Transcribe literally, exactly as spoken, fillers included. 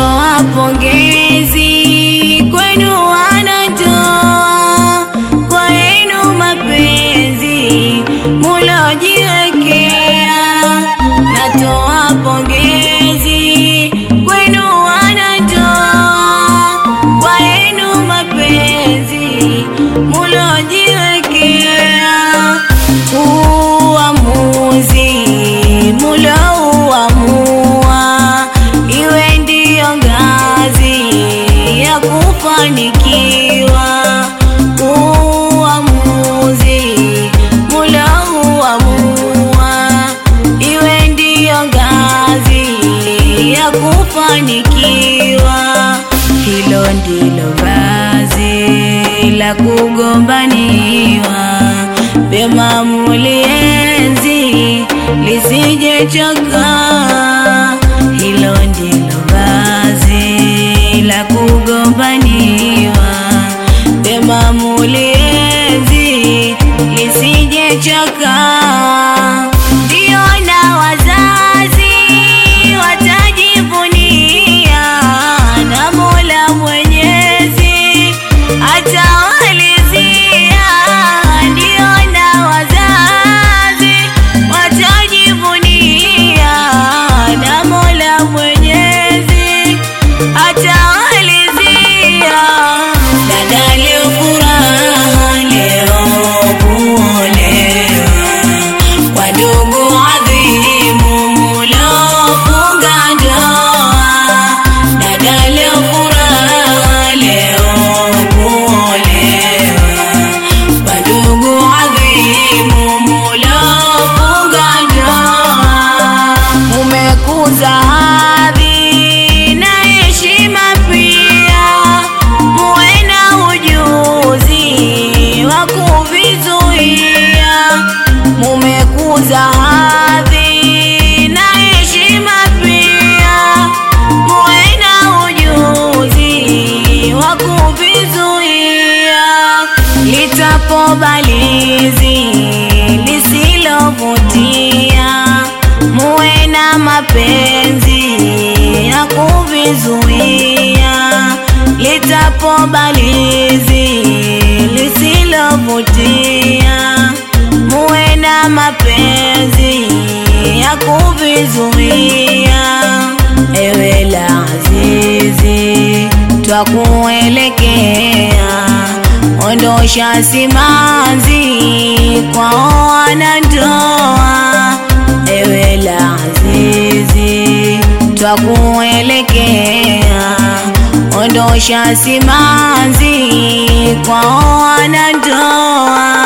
natoa pongezi kwenu wanandoa, kwa yenu mapenzi mulojiwekea. Natoa pongezi kwenu wanandoa, kwa yenu mapenzi mulojiwekea. Uamuzi mulouamua iwe ndiyo ngazi ya kufanikiwa. Uamuzi mulouamua iwe ndiyo ngazi ya kufanikiwa. Hilo ndilo vazi la kugombaniwa, vyema mulienzi lisije choka. Hilo ndilo vazi la kugombaniwa, vyema mulienzi lisije choka. Ndio na wazazi watajivunia, na Mola Mwenyezi atawalizia. Ndio na wazazi watajivunia, na Mola Mwenyezi atawalizia. Dada leo furaha, leo kuolewa, wadugu adhimu mulofunga ndoa. Dada leo furaha, leo kuolewa, wadugu adhimu mulofunga ndoa. Mumekuza hadhi na heshima pia, muwe na ujuzi wa kuvizuia. Mumekuza hadhi na heshima pia, muwe na ujuzi wa kuvizuia. Litapobalizi lisilovutia, muwe na mapenzi ya kuvizuia. Litapobalizi lisilovutia, muwe na mapenzi ya kuvizuia. Ewe la azizi twakuelekea, ondosha simanzi kwa wanandoa. Ewe la azizi twakuelekea, ondosha simanzi kwa wanandoa.